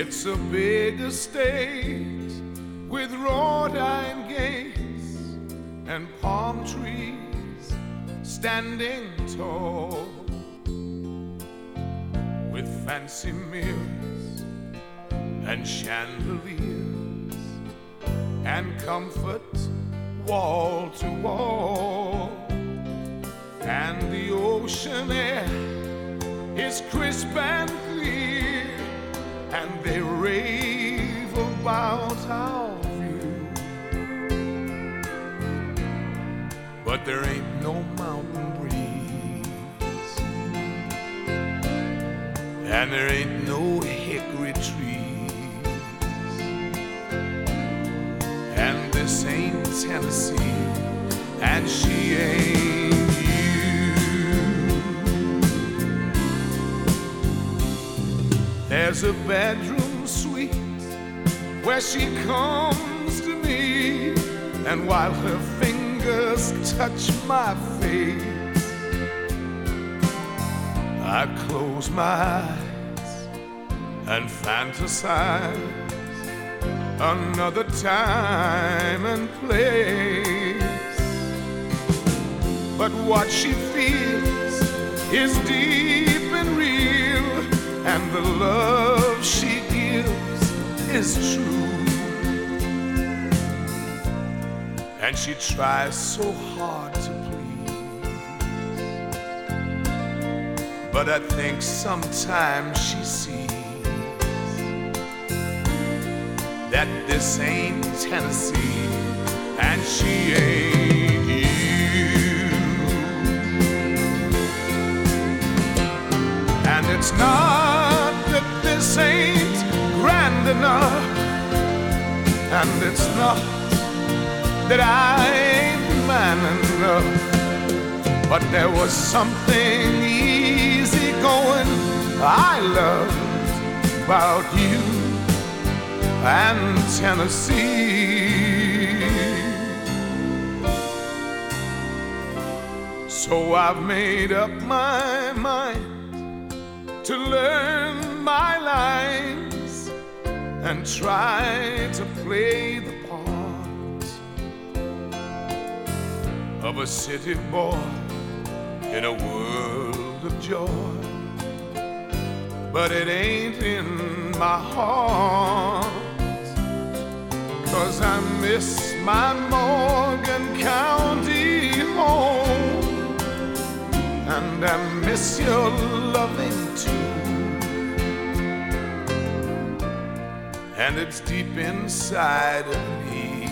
It's a big estate with wrought iron gates and palm trees standing tall, with fancy mirrors and chandeliers and comfort wall to wall, and the ocean air is crisp and clear, and they rave about our view. But there ain't no mountain breeze, and there ain't no hickory trees, and this ain't Tennessee, and she ain't you. There's a bedroom suite where she comes to me, and while her fingers touch my face, I close my eyes and fantasize another time and place. But what she feels is deep and real, and the love she gives is true. And she tries so hard to please, but I think sometimes she sees that this ain't Tennessee, and she ain't you. And it's not that this ain't grand enough, and it's not that I ain't man enough, but there was something easy going I loved about you and Tennessee. So I've made up my mind to learn my lines and try to play the part of a city boy in a world of joy. But it ain't in my heart, 'cause I miss my Morgan County home, and I miss your loving too. And it's deep inside of me,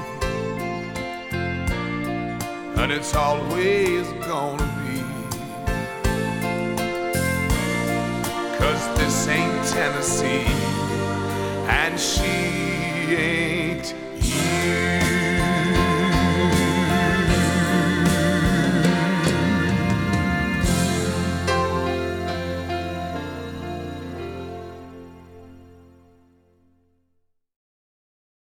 and it's always gonna be, 'cause this ain't Tennessee, and she ain't you.